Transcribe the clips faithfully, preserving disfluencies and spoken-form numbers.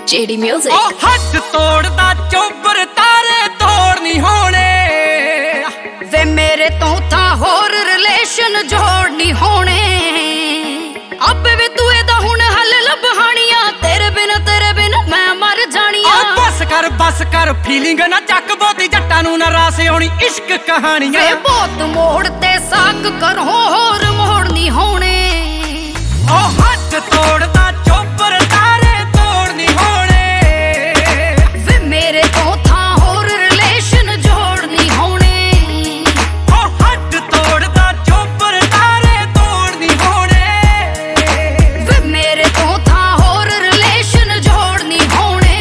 JD music. ओ हद तोड़दा चोबर तारे तोड़ नहीं होने वे मेरे तो था होर रिलेशन जोड़ नहीं होने अब वे तू एदा हुण हल लभहानियां तेरे बिन तेरे बिन मैं मर जानियां। ओ बस कर बस कर फीलिंग ना चक बोती जट्टां नूं ना रास होनी इश्क कहानियां वे बहुत मोड़ ते साक करो होर मोड़ नहीं होने। ओ हद तोड़दा चोबर तारे तोड़ नहीं होने वे मेरे तो था होर रिलेशन जोड़ नहीं होने। ओ हद तोड़दा चोबर तारे तोड़ नहीं होने वे मेरे तो था होर रिलेशन जोड़ नहीं होने।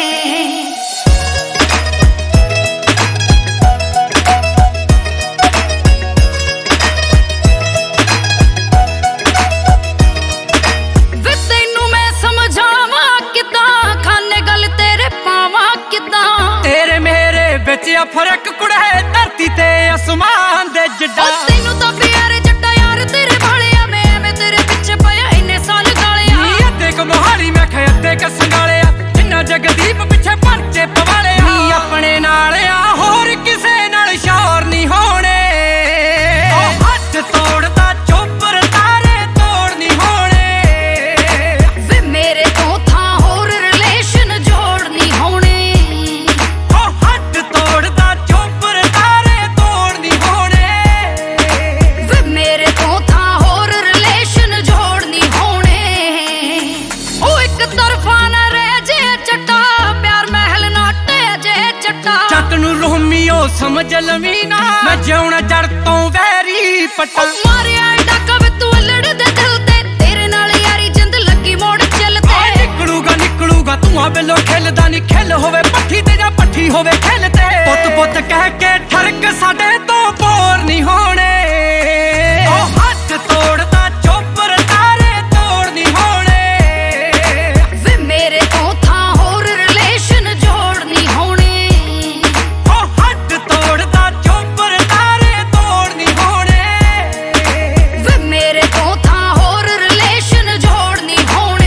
वे तैनू मैं समझावा किदां खाने गल तेरे पावा किदां तेरे मेरे बिच आ फर्क कुड़े धरती ते आसमान दे जड्डा। ओ तैनू तां प्यारे जट्टा यार तेरे भालिया मैं मैं तेरे पिछे पया इन्ने साल गालिया। नी अद्धे क मोहाली मैं खे अद्धे क संगालिया जिन्ना जगदीप पिछे परचे पवाले नी अपने नाल आ होर किसे नाल शोर नहीं होने। ओ हद तोड़दा चोबर तारे तोड़ नहीं होने वे मेरे तो था होर रिलेशन जोड़ नहीं होने। ओ हद तोड़दा चोबर तारे तोड़ नहीं होने वे मेरे तो था होर रिलेशन जोड़ नहीं होने। ओ एक तरफा ना रह जे चट्टा प्यार महल नाटे जे चट्टा जट नूं रोमियो समझ लवी ना मैं जिउणा जड़ तों वैरी पट्टा। ओ मारिया डाका वे तू लड़ दे दिल ते तेरे नाल यारी जिंद लगी मोड़ चलते। आ निकलूगा निकलूगा धुआं बेलो खिलदा नी खिल होवे पट्ठी ते जा पट्ठी होवे खिलते पुत पुत कह के ठरक साडे तो बोर नहीं होने। ओ हद तोड़दा चोबर तारे तोड़ नहीं होने वे मेरे तो था होर रिलेशन जोड़ नहीं होने। ओ हद तोड़दा चोबर तारे तोड़ नहीं होने वे मेरे तो था होर रिलेशन जोड़ नहीं होने।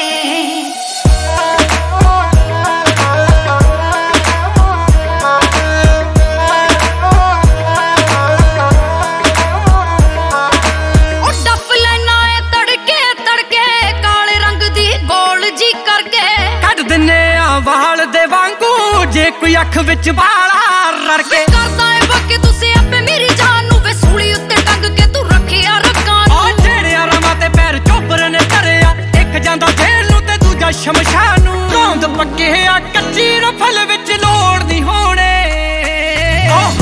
ओ डफ लेना है तड़के तड़के काले रंग दी गोल जी करके ਕੱਢ ਦਿੰਨੇ ਆ ਵਾਲ ਦੇ ਵਾਂਗੂ ਜੇ ਕੋਈ ਅੱਖ ਵਿੱਚ ਵਾਲਾ ਰੜਕੇ। ਕਰਦਾ ਏ ਵਾਕੇ ਤੁਸੀਂ ਆਪੇ ਮੇਰੀ ਜਾਨ ਨੂੰ ਵੇ ਸੂਲੀ ਉੱਤੇ ਟੰਗ ਕੇ ਤੂੰ ਰੱਖਿਆ ਰੱਖਾਂ ਆ ਨੂੰ। ਜਿਹੜਿਆ ਰਮਾਂ ਤੇ ਪੈਰ ਚੋਬਰ ਨੇ ਧਰਿਆ ਇੱਕ ਜਾਂਦਾ ਜੇਲ੍ਹ ਨੂੰ ਤੇ ਦੂਜਾ ਸ਼ਮਸ਼ਾਨ ਨੂੰ ਰੌਂਦ ਪੱਕੇ ਆ ਕੱਚੀ ਰਫਲ ਵਿੱਚ ਲੋੜ ਨਹੀਂ ਹੋਣੇ। ਉਹ